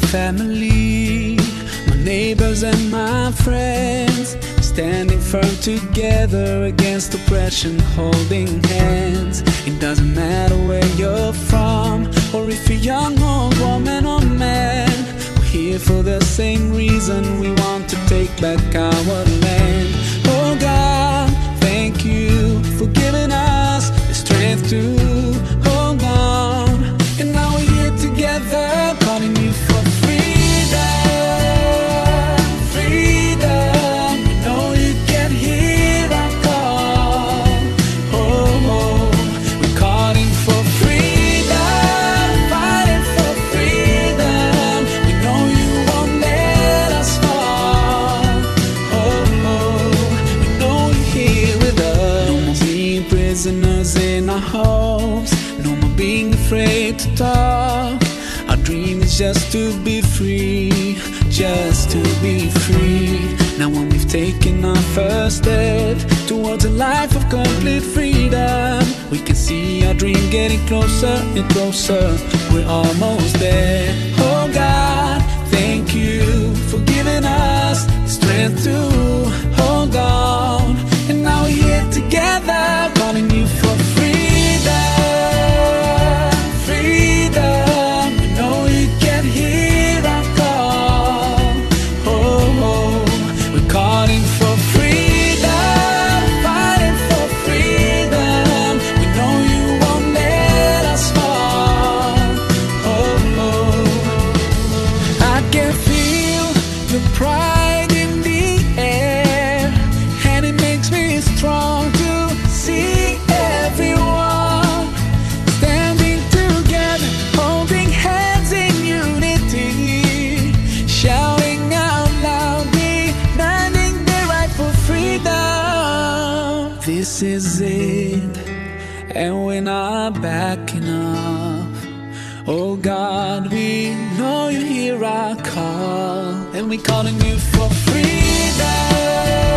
family, my neighbors and my friends, standing firm together against oppression, holding hands. It doesn't matter where you're from, or if you're young or woman or man, we're here for the same reason. We want to take back our land. Oh God, thank you for giving us the strength to hold on. And now we're here together, calling you for freedom, freedom. We know you can hear our call. Oh, oh, we're calling for freedom, fighting for freedom. We know you won't let us fall. Oh, oh, we know you're here with us. No more being prisoners in our homes, no more being afraid to talk. Our dream is just to be free, just to be free. Now when we've taken our first step towards a life of complete freedom, we can see our dream getting closer and closer. We're almost there. Oh God, thank you for giving us the strength to hold on. And now we're here together, calling you for freedom, freedom. We know you can hear our call. Oh, oh, we're calling for freedom, fighting for freedom. We know you won't let us fall. Oh, oh, I can feel the pride in the air, and it makes me strong to see everyone standing together, holding hands in unity, shouting out loud, demanding their right for freedom. This is it, and we're not backing up. Oh God, we know you hear our call, and we're calling you for freedom.